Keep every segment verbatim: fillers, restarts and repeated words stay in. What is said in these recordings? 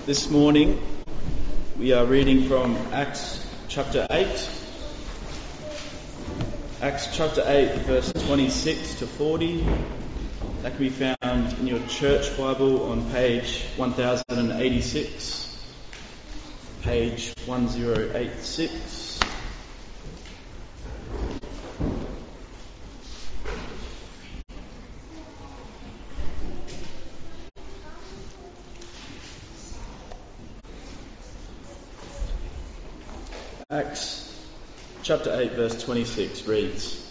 This morning we are reading from Acts chapter eight. Acts chapter eight, verse twenty-six to forty. That can be found in your church Bible on page one thousand eighty-six, page one thousand eighty-six. Acts chapter eight, verse twenty-six reads,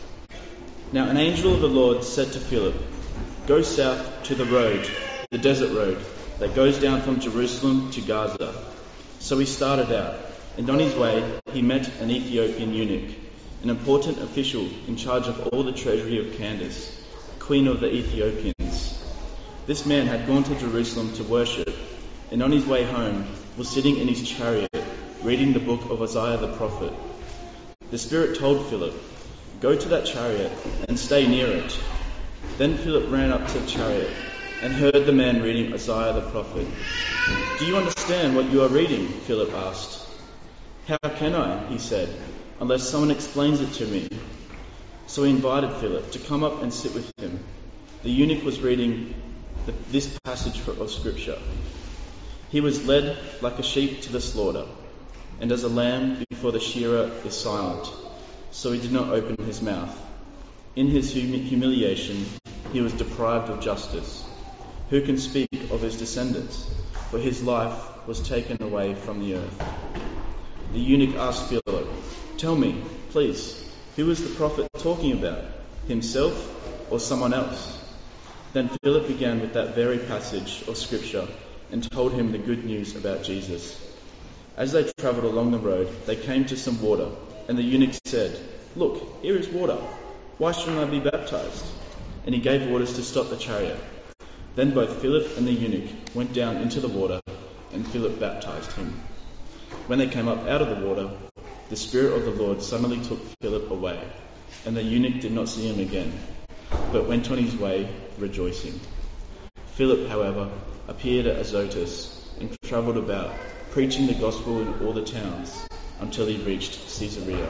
"Now an angel of the Lord said to Philip, 'Go south to the road, the desert road, that goes down from Jerusalem to Gaza.' So he started out, and on his way he met an Ethiopian eunuch, an important official in charge of all the treasury of Candace, queen of the Ethiopians. This man had gone to Jerusalem to worship, and on his way home was sitting in his chariot, reading the book of Isaiah the prophet. The Spirit told Philip, 'Go to that chariot and stay near it.' Then Philip ran up to the chariot and heard the man reading Isaiah the prophet. 'Do you understand what you are reading?' Philip asked. 'How can I,' he said, 'unless someone explains it to me?' So he invited Philip to come up and sit with him. The eunuch was reading the, this passage of Scripture. 'He was led like a sheep to the slaughter, and as a lamb before the shearer is silent, so he did not open his mouth. In his hum- humiliation he was deprived of justice. Who can speak of his descendants? For his life was taken away from the earth.' The eunuch asked Philip, 'Tell me, please, who is the prophet talking about, himself or someone else?' Then Philip began with that very passage of Scripture and told him the good news about Jesus. As they travelled along the road, they came to some water, and the eunuch said, 'Look, here is water. Why shouldn't I be baptized?' And he gave orders to stop the chariot. Then both Philip and the eunuch went down into the water, and Philip baptized him. When they came up out of the water, the Spirit of the Lord suddenly took Philip away, and the eunuch did not see him again, but went on his way rejoicing. Philip, however, appeared at Azotus and travelled about, preaching the gospel in all the towns until he reached Caesarea."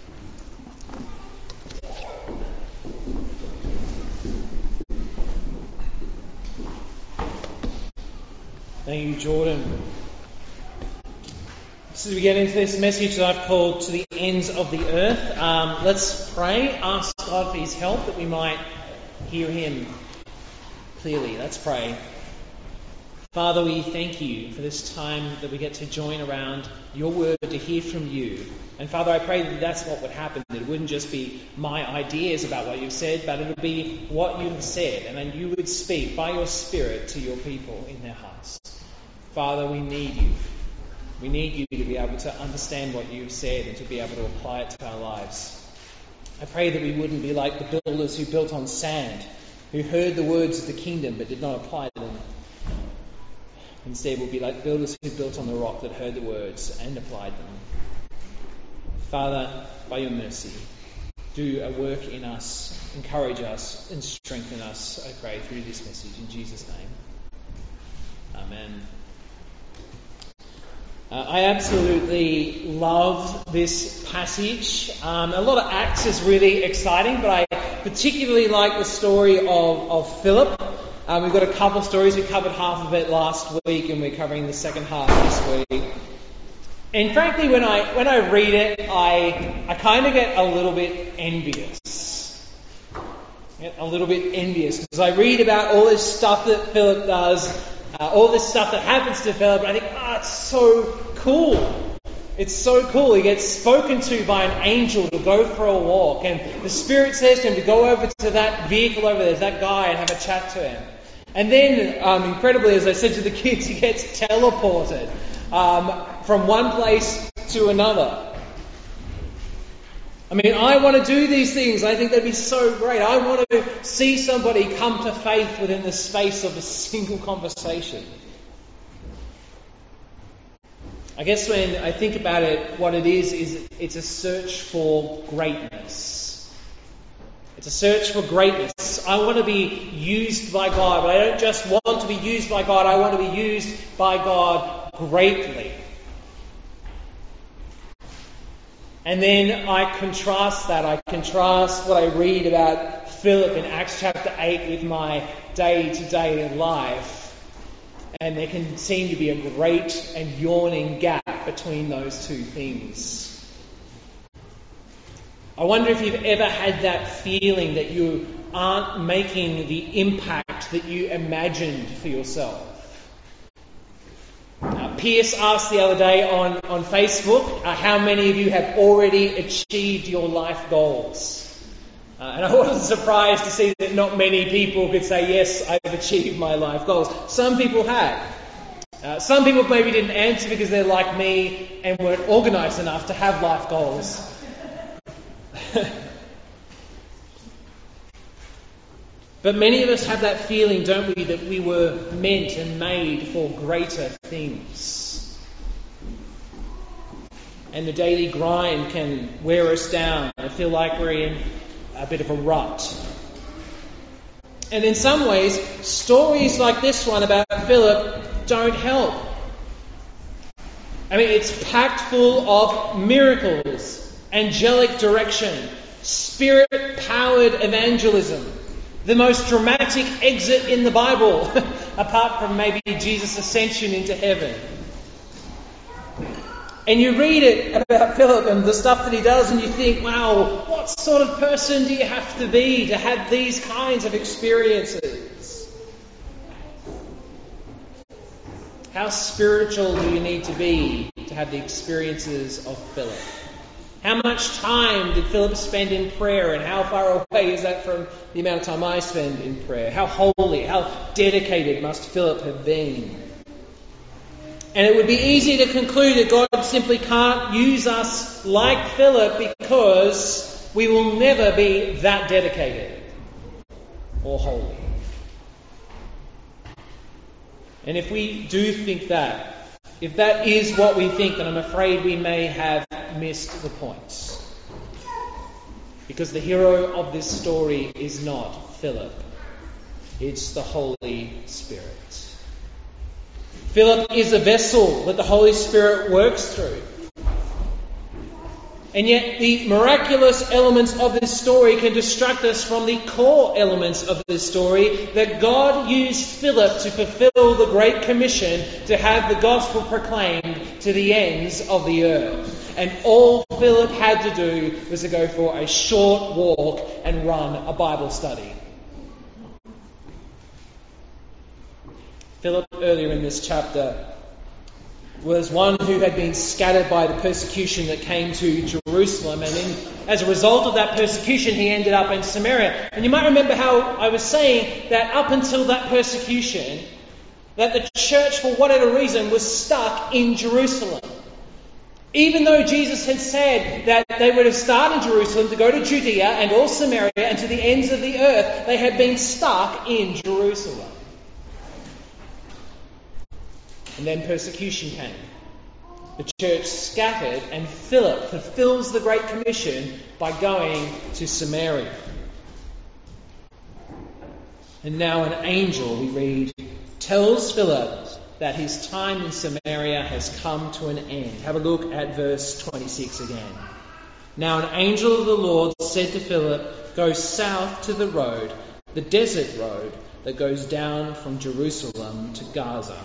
Thank you, Jordan. So as we get into this message that I've called To the Ends of the Earth, um, let's pray, ask God for his help that we might hear him clearly. Let's pray. Father, we thank you for this time that we get to join around your word to hear from you. And Father, I pray that that's what would happen, that it wouldn't just be my ideas about what you've said, but it would be what you've said, and then you would speak by your Spirit to your people in their hearts. Father, we need you. We need you to be able to understand what you've said and to be able to apply it to our lives. I pray that we wouldn't be like the builders who built on sand, who heard the words of the kingdom but did not apply them. Instead, we'll be like builders who built on the rock that heard the words and applied them. Father, by your mercy, do a work in us, encourage us and strengthen us, I pray, through this message. In Jesus' name. Amen. Uh, I absolutely love this passage. Um, a lot of Acts is really exciting, but I particularly like the story of, of Philip. Um, we've got a couple of stories. We covered half of it last week, and we're covering the second half this week. And frankly, when I when I read it, I I kind of get a little bit envious. Get a little bit envious because I read about all this stuff that Philip does, uh, all this stuff that happens to Philip, and I think, ah, oh, it's so cool. It's so cool. He gets spoken to by an angel to go for a walk, and the Spirit says to him to go over to that vehicle over there, that guy, and have a chat to him. And then, um, incredibly, as I said to the kids, he gets teleported um, from one place to another. I mean, I want to do these things. I think they'd be so great. I want to see somebody come to faith within the space of a single conversation. I guess when I think about it, what it is, is it's a search for greatness. It's a search for greatness. yes, I want to be used by God, but I don't just want to be used by God, I want to be used by God greatly. And then I contrast that. I contrast what I read about Philip in Acts chapter eight with my day-to-day life. And there can seem to be a great and yawning gap between those two things. I wonder if you've ever had that feeling that you aren't making the impact that you imagined for yourself. Uh, Pierce asked the other day on, on Facebook, uh, how many of you have already achieved your life goals? Uh, and I wasn't surprised to see that not many people could say, yes, I've achieved my life goals. Some people have. Uh, some people maybe didn't answer because they're like me and weren't organised enough to have life goals. But many of us have that feeling, don't we, that we were meant and made for greater things. And the daily grind can wear us down. I feel like we're in a bit of a rut. And in some ways, stories like this one about Philip don't help. I mean, it's packed full of miracles, angelic direction, spirit-powered evangelism, the most dramatic exit in the Bible, apart from maybe Jesus' ascension into heaven. And you read it about Philip and the stuff that he does and you think, wow, what sort of person do you have to be to have these kinds of experiences? How spiritual do you need to be to have the experiences of Philip? How much time did Philip spend in prayer, and how far away is that from the amount of time I spend in prayer? How holy, how dedicated must Philip have been? And it would be easy to conclude that God simply can't use us like Philip because we will never be that dedicated or holy. And if we do think that, if that is what we think, then I'm afraid we may have missed the point. Because the hero of this story is not Philip. It's the Holy Spirit. Philip is a vessel that the Holy Spirit works through. And yet the miraculous elements of this story can distract us from the core elements of this story, that God used Philip to fulfill the Great Commission to have the gospel proclaimed to the ends of the earth. And all Philip had to do was to go for a short walk and run a Bible study. Philip, earlier in this chapter, was one who had been scattered by the persecution that came to Jerusalem, and in, as a result of that persecution he ended up in Samaria. And you might remember how I was saying that up until that persecution, that the church, for whatever reason, was stuck in Jerusalem. Even though Jesus had said that they were to start in Jerusalem, to go to Judea and all Samaria and to the ends of the earth, they had been stuck in Jerusalem. And then persecution came. The church scattered, and Philip fulfills the Great Commission by going to Samaria. And now an angel, we read, tells Philip that his time in Samaria has come to an end. Have a look at verse twenty-six again. Now an angel of the Lord said to Philip, "Go south to the road, the desert road that goes down from Jerusalem to Gaza."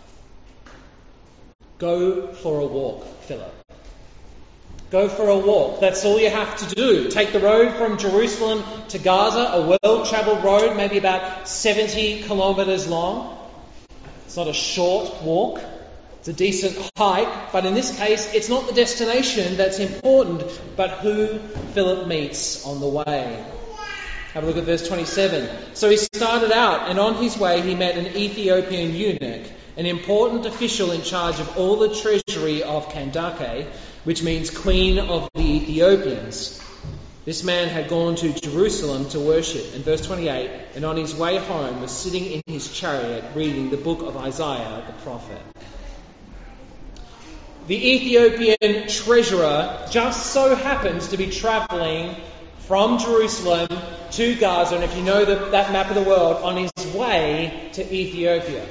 Go for a walk, Philip. Go for a walk. That's all you have to do. Take the road from Jerusalem to Gaza, a well-travelled road, maybe about seventy kilometres long. It's not a short walk. It's a decent hike. But in this case, it's not the destination that's important, but who Philip meets on the way. Have a look at verse twenty-seven. So he started out, and on his way he met an Ethiopian eunuch, an important official in charge of all the treasury of Kandake, which means Queen of the Ethiopians. This man had gone to Jerusalem to worship. And verse twenty-eight, and on his way home was sitting in his chariot reading the book of Isaiah the prophet. The Ethiopian treasurer just so happens to be travelling from Jerusalem to Gaza, and if you know the, that map of the world, on his way to Ethiopia.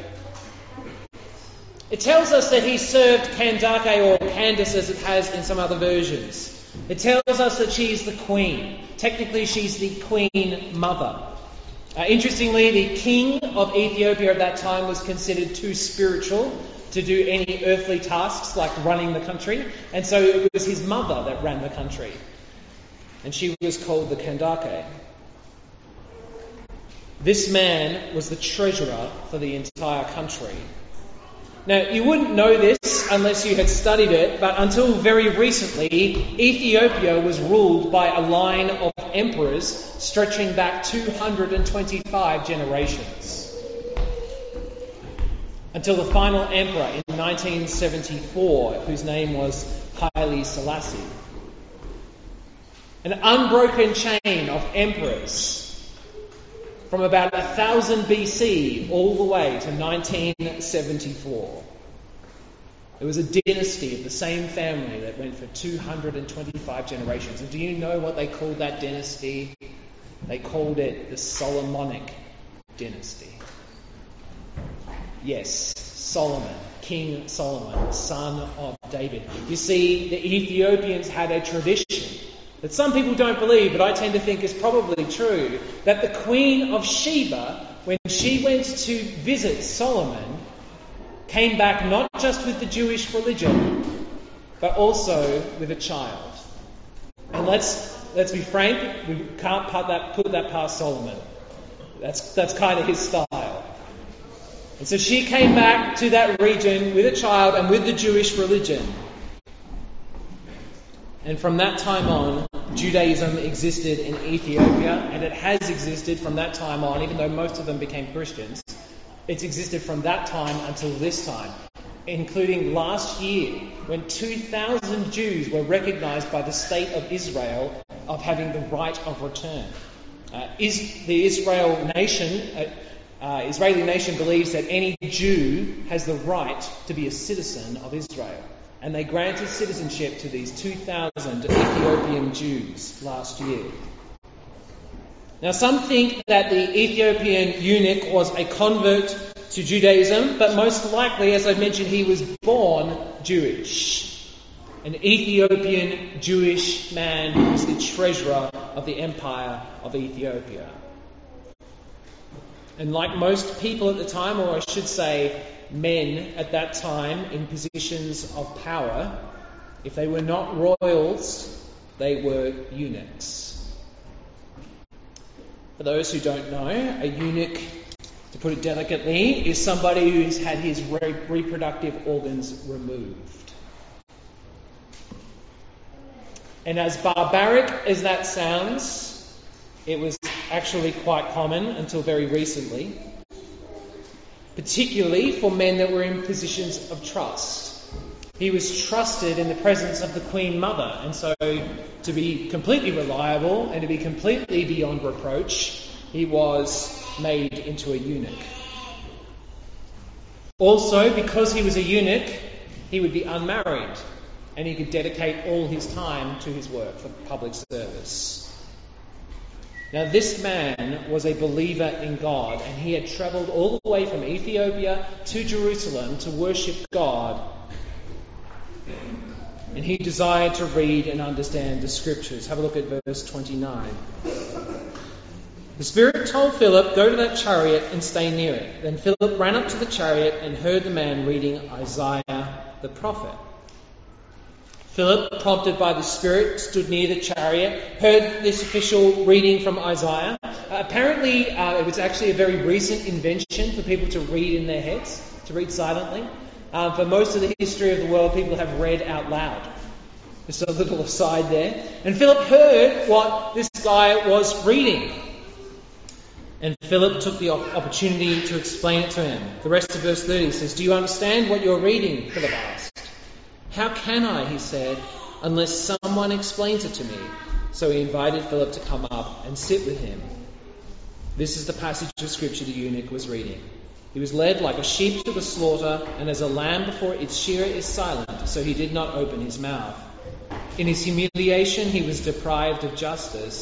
It tells us that he served Kandake, or Candace as it has in some other versions. It tells us that she's the queen. Technically, she's the queen mother. Uh, interestingly, the king of Ethiopia at that time was considered too spiritual to do any earthly tasks like running the country, and so it was his mother that ran the country. And she was called the Kandake. This man was the treasurer for the entire country. Now, you wouldn't know this unless you had studied it, but until very recently, Ethiopia was ruled by a line of emperors stretching back two hundred twenty-five generations. Until the final emperor in nineteen seventy-four, whose name was Haile Selassie. An unbroken chain of emperors from about one thousand B C all the way to nineteen seventy-four. It was a dynasty of the same family that went for two hundred twenty-five generations. And do you know what they called that dynasty? They called it the Solomonic dynasty. Yes, Solomon, King Solomon, son of David. You see, the Ethiopians had a tradition that some people don't believe, but I tend to think is probably true, that the Queen of Sheba, when she went to visit Solomon, came back not just with the Jewish religion, but also with a child. And let's let's be frank, we can't put that put that past Solomon. That's that's kind of his style. And so she came back to that region with a child and with the Jewish religion. And from that time on, Judaism existed in Ethiopia, and it has existed from that time on, even though most of them became Christians. It's existed from that time until this time, including last year, when two thousand Jews were recognised by the state of Israel of having the right of return. Uh, is, the Israel nation, uh, uh, Israeli nation believes that any Jew has the right to be a citizen of Israel. And they granted citizenship to these two thousand Ethiopian Jews last year. Now, some think that the Ethiopian eunuch was a convert to Judaism, but most likely, as I mentioned, he was born Jewish. An Ethiopian Jewish man who was the treasurer of the Empire of Ethiopia. And like most people at the time, or I should say men at that time in positions of power, if they were not royals, they were eunuchs. For those who don't know, a eunuch, to put it delicately, is somebody who's had his re- reproductive organs removed. And as barbaric as that sounds, it was actually quite common until very recently, particularly for men that were in positions of trust. He was trusted in the presence of the Queen Mother, and so to be completely reliable and to be completely beyond reproach, he was made into a eunuch. Also, because he was a eunuch, he would be unmarried, and he could dedicate all his time to his work for public service. Now, this man was a believer in God, and he had travelled all the way from Ethiopia to Jerusalem to worship God. And he desired to read and understand the Scriptures. Have a look at verse twenty-nine. The Spirit told Philip, "Go to that chariot and stay near it." Then Philip ran up to the chariot and heard the man reading Isaiah the prophet. Philip, prompted by the Spirit, stood near the chariot, heard this official reading from Isaiah. Uh, apparently, uh, it was actually a very recent invention for people to read in their heads, to read silently. Um, for most of the history of the world, people have read out loud. Just a little aside there. And Philip heard what this guy was reading. And Philip took the opportunity to explain it to him. The rest of verse thirty says, "Do you understand what you're reading?" Philip asked. "How can I," he said, "unless someone explains it to me?" So he invited Philip to come up and sit with him. This is the passage of Scripture the eunuch was reading. He was led like a sheep to the slaughter, and as a lamb before its shearer is silent, so he did not open his mouth. In his humiliation he was deprived of justice.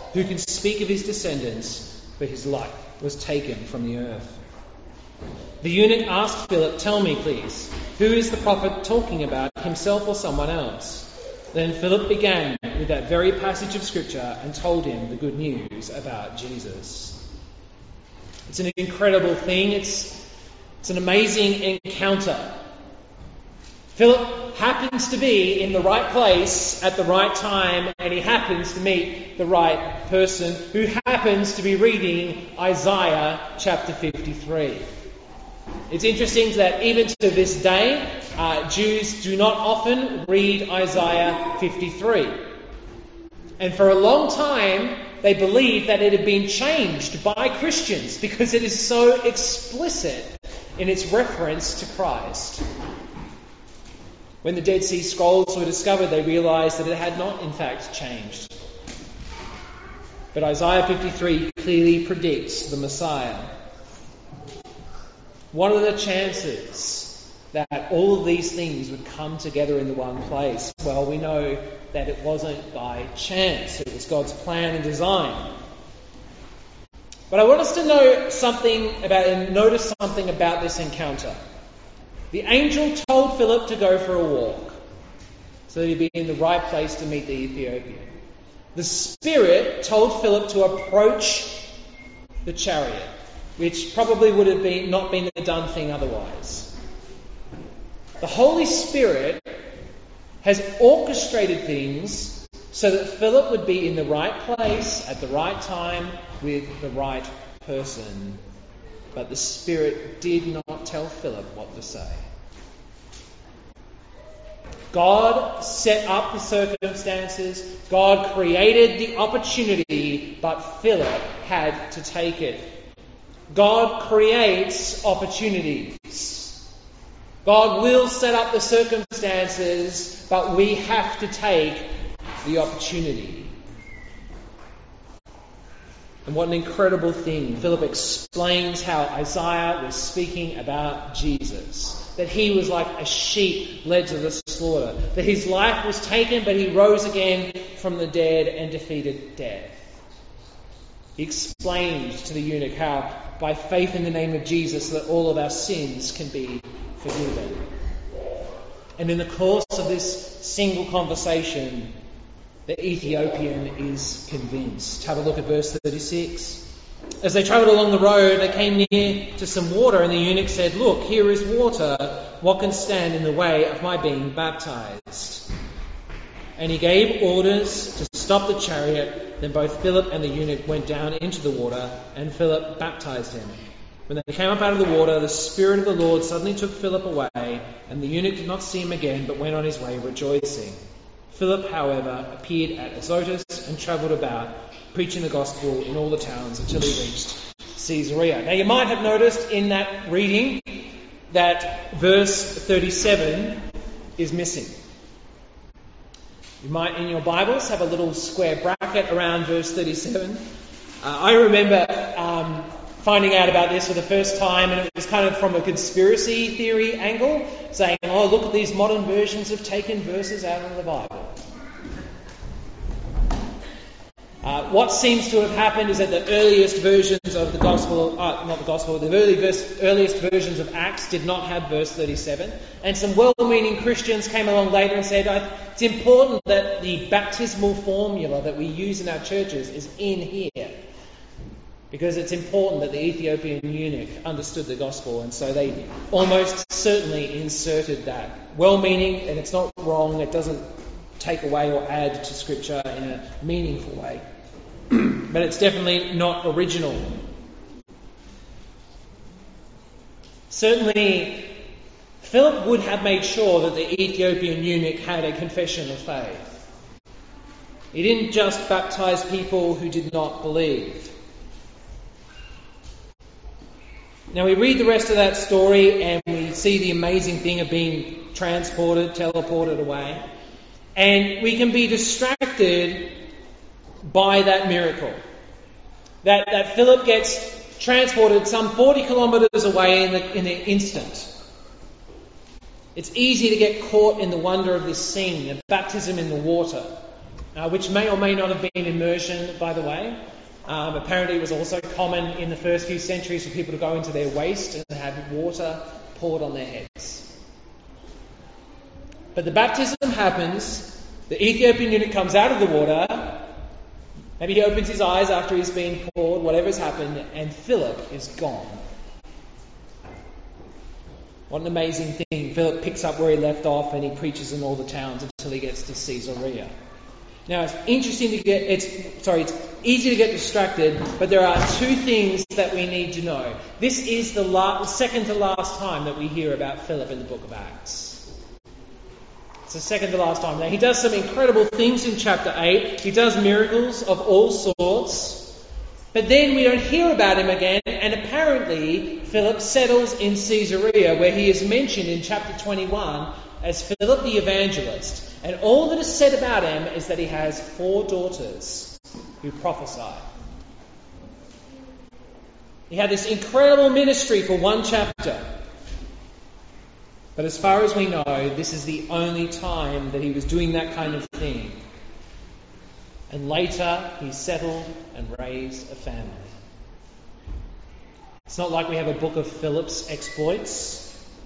Who can speak of his descendants? For his life was taken from the earth. The eunuch asked Philip, "Tell me, please, who is the prophet talking about, himself or someone else?" Then Philip began with that very passage of Scripture and told him the good news about Jesus. It's an incredible thing. It's, it's an amazing encounter. Philip happens to be in the right place at the right time, and he happens to meet the right person who happens to be reading Isaiah chapter fifty-three. It's interesting that even to this day, uh, Jews do not often read Isaiah fifty-three. And for a long time, they believed that it had been changed by Christians because it is so explicit in its reference to Christ. When the Dead Sea Scrolls were discovered, they realized that it had not, in fact, changed. But Isaiah fifty-three clearly predicts the Messiah. What are the chances that all of these things would come together in the one place? Well, we know that it wasn't by chance. It was God's plan and design. But I want us to know something about and notice something about this encounter. The angel told Philip to go for a walk so that he'd be in the right place to meet the Ethiopian. The Spirit told Philip to approach the chariot, which probably would have been not been the done thing otherwise. The Holy Spirit has orchestrated things so that Philip would be in the right place at the right time with the right person. But the Spirit did not tell Philip what to say. God set up the circumstances, God created the opportunity, but Philip had to take it. God creates opportunities. God will set up the circumstances, but we have to take the opportunity. And what an incredible thing. Philip explains how Isaiah was speaking about Jesus. That he was like a sheep led to the slaughter. That his life was taken, but he rose again from the dead and defeated death. He explained to the eunuch how by faith in the name of Jesus that all of our sins can be forgiven. And in the course of this single conversation, the Ethiopian is convinced. Have a look at verse thirty-six. As they travelled along the road, they came near to some water, and the eunuch said, "Look, here is water. What can stand in the way of my being baptized?" And he gave orders to stop the chariot. Then both Philip and the eunuch went down into the water, and Philip baptized him. When they came up out of the water, the Spirit of the Lord suddenly took Philip away, and the eunuch did not see him again, but went on his way rejoicing. Philip, however, appeared at Azotus and travelled about, preaching the gospel in all the towns until he reached Caesarea. Now you might have noticed in that reading that verse thirty-seven is missing. You might in your Bibles have a little square bracket around verse thirty-seven. Uh, I remember um, finding out about this for the first time, and it was kind of from a conspiracy theory angle, saying, oh, look at these modern versions have taken verses out of the Bible. Uh, what seems to have happened is that the earliest versions of the Gospel, uh, not the Gospel, the early verse, earliest versions of Acts did not have verse thirty-seven. And some well-meaning Christians came along later and said, it's important that the baptismal formula that we use in our churches is in here. Because it's important that the Ethiopian eunuch understood the Gospel. And so they almost certainly inserted that. Well-meaning, and it's not wrong, it doesn't take away or add to Scripture in a meaningful way. But it's definitely not original. Certainly, Philip would have made sure that the Ethiopian eunuch had a confession of faith. He didn't just baptize people who did not believe. Now we read the rest of that story and we see the amazing thing of being transported, teleported away. And we can be distracted by that miracle. That, that Philip gets transported some forty kilometres away in the, in the instant. It's easy to get caught in the wonder of this scene, a baptism in the water. uh, which may or may not have been immersion, by the way. Um, apparently it was also common in the first few centuries for people to go into their waist and have water poured on their heads. But the baptism happens, the Ethiopian eunuch comes out of the water, maybe he opens his eyes after he's been poured, whatever's happened, and Philip is gone. What an amazing thing. Philip picks up where he left off and he preaches in all the towns until he gets to Caesarea. Now it's interesting to get, it's, sorry, it's easy to get distracted, but there are two things that we need to know. This is the last, second to last time that we hear about Philip in the book of Acts. It's the second to last time. Now he does some incredible things in chapter eight. He does miracles of all sorts. But then we don't hear about him again, and apparently Philip settles in Caesarea, where he is mentioned in chapter twenty-one as Philip the evangelist. And all that is said about him is that he has four daughters who prophesy. He had this incredible ministry for one chapter. But as far as we know, this is the only time that he was doing that kind of thing. And later, he settled and raised a family. It's not like we have a book of Philip's exploits.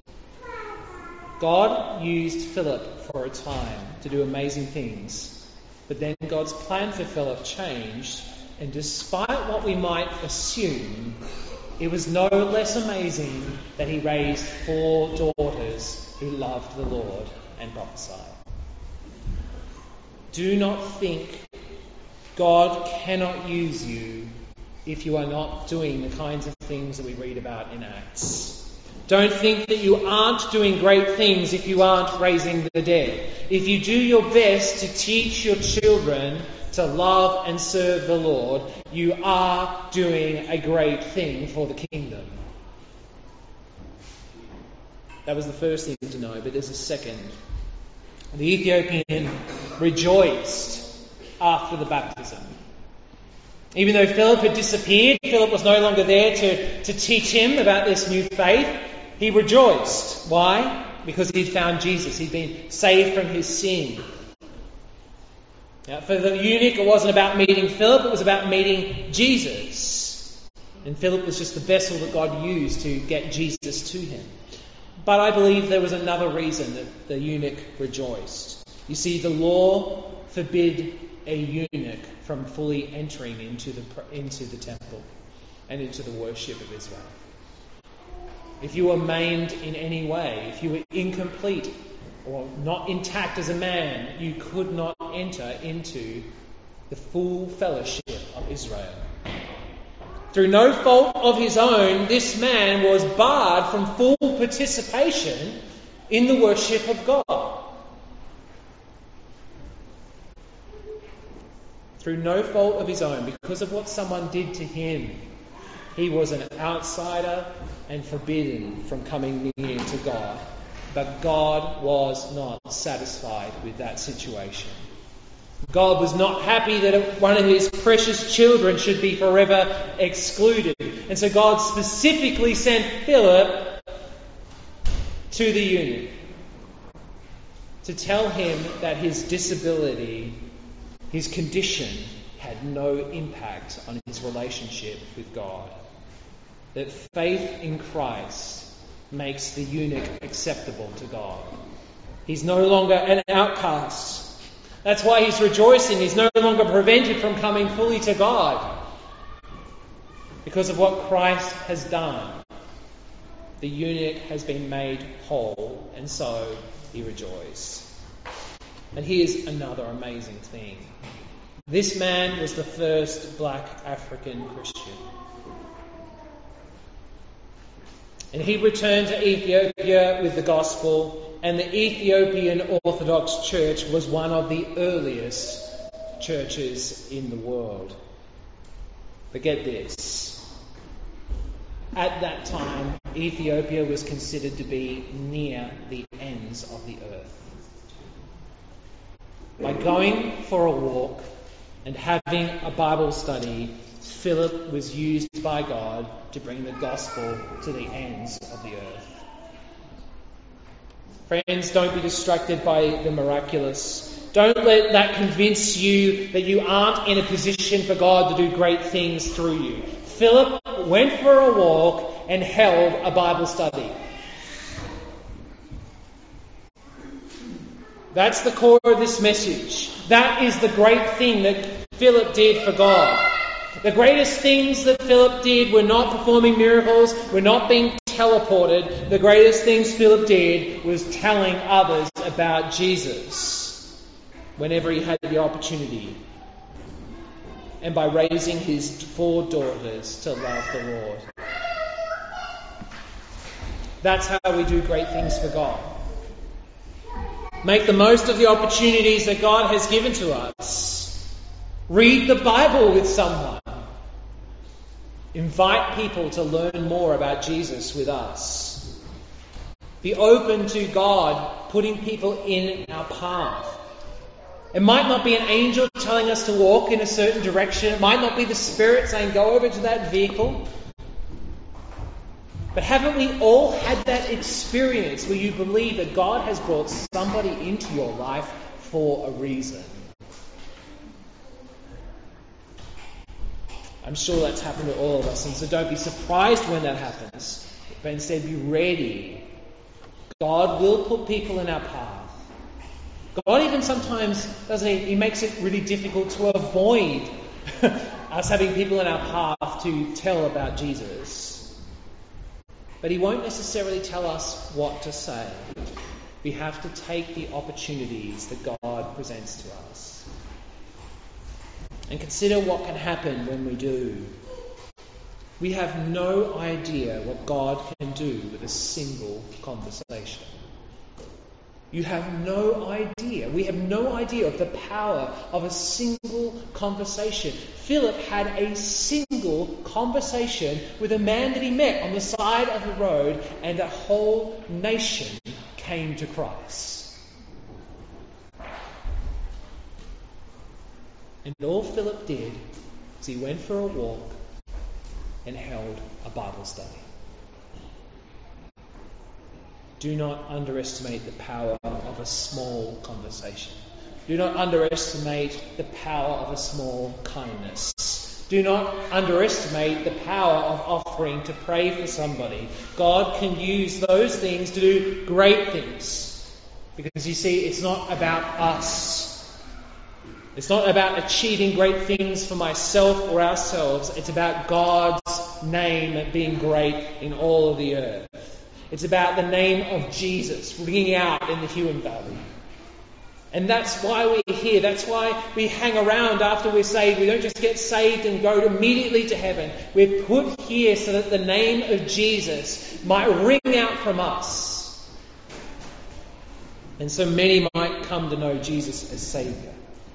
God used Philip for a time to do amazing things. But then God's plan for Philip changed, and despite what we might assume, it was no less amazing that he raised four daughters who loved the Lord and prophesied. Do not think God cannot use you if you are not doing the kinds of things that we read about in Acts. Don't think that you aren't doing great things if you aren't raising the dead. If you do your best to teach your children to love and serve the Lord, you are doing a great thing for the kingdom. That was the first thing to know, but there's a second. The Ethiopian rejoiced after the baptism. Even though Philip had disappeared, Philip was no longer there to, to teach him about this new faith, he rejoiced. Why? Because he'd found Jesus. He'd been saved from his sin. Now, for the eunuch, it wasn't about meeting Philip, it was about meeting Jesus. And Philip was just the vessel that God used to get Jesus to him. But I believe there was another reason that the eunuch rejoiced. You see, the law forbid a eunuch from fully entering into the into the temple and into the worship of Israel. If you were maimed in any way, if you were incomplete or not intact as a man, you could not enter into the full fellowship of Israel. Through no fault of his own, this man was barred from full participation in the worship of God. Through no fault of his own, because of what someone did to him, he was an outsider and forbidden from coming near to God. But God was not satisfied with that situation. God was not happy that one of his precious children should be forever excluded. And so God specifically sent Philip to the eunuch to tell him that his disability, his condition, had no impact on his relationship with God. That faith in Christ makes the eunuch acceptable to God. He's no longer an outcast. That's why he's rejoicing. He's no longer prevented from coming fully to God because of what Christ has done. The eunuch has been made whole, and so he rejoiced. And here's another amazing thing. This man was the first black African Christian. And he returned to Ethiopia with the gospel, and the Ethiopian Orthodox Church was one of the earliest churches in the world. But get this. At that time, Ethiopia was considered to be near the ends of the earth. By going for a walk and having a Bible study, Philip was used by God to bring the gospel to the ends of the earth. Friends, don't be distracted by the miraculous. Don't let that convince you that you aren't in a position for God to do great things through you. Philip went for a walk and held a Bible study. That's the core of this message. That is the great thing that Philip did for God. The greatest things that Philip did were not performing miracles, were not being teleported. The greatest things Philip did was telling others about Jesus whenever he had the opportunity. And by raising his four daughters to love the Lord. That's how we do great things for God. Make the most of the opportunities that God has given to us. Read the Bible with someone. Invite people to learn more about Jesus with us. Be open to God putting people in our path. It might not be an angel telling us to walk in a certain direction. It might not be the Spirit saying, go over to that vehicle. But haven't we all had that experience where you believe that God has brought somebody into your life for a reason? I'm sure that's happened to all of us, and so don't be surprised when that happens, but instead be ready. God will put people in our path. God even sometimes, doesn't he, he makes it really difficult to avoid us having people in our path to tell about Jesus. But he won't necessarily tell us what to say. We have to take the opportunities that God presents to us. And consider what can happen when we do. We have no idea what God can do with a single conversation. You have no idea. We have no idea of the power of a single conversation. Philip had a single conversation with a man that he met on the side of the road, and a whole nation came to Christ. And all Philip did was he went for a walk and held a Bible study. Do not underestimate the power of a small conversation. Do not underestimate the power of a small kindness. Do not underestimate the power of offering to pray for somebody. God can use those things to do great things. Because you see, it's not about us. It's not about achieving great things for myself or ourselves. It's about God's name being great in all of the earth. It's about the name of Jesus ringing out in the Huon Valley. And that's why we're here. That's why we hang around after we're saved. We don't just get saved and go immediately to heaven. We're put here so that the name of Jesus might ring out from us. And so many might come to know Jesus as Saviour.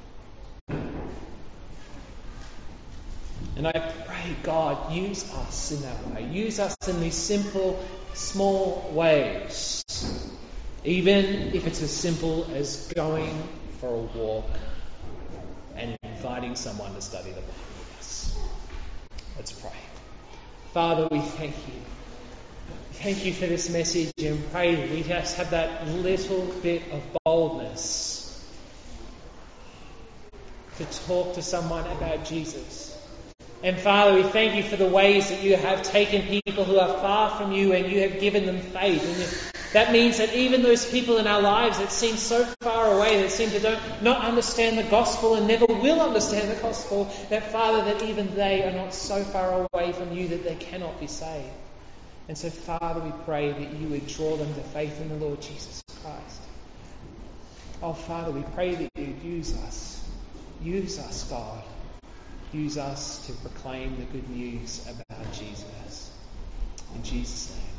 And I pray, God, use us in that way. Use us in these simple, small ways. Even if it's as simple as going for a walk and inviting someone to study the Bible with us. Let's pray. Father, we thank you. Thank you for this message, and pray that we just have that little bit of boldness to talk to someone about Jesus. And Father, we thank you for the ways that you have taken people who are far from you and you have given them faith. And that means that even those people in our lives that seem so far away, that seem to don't, not understand the gospel and never will understand the gospel, that Father, that even they are not so far away from you that they cannot be saved. And so Father, we pray that you would draw them to faith in the Lord Jesus Christ. Oh Father, we pray that you would use us. Use us, God. Use us to proclaim the good news about Jesus. In Jesus' name.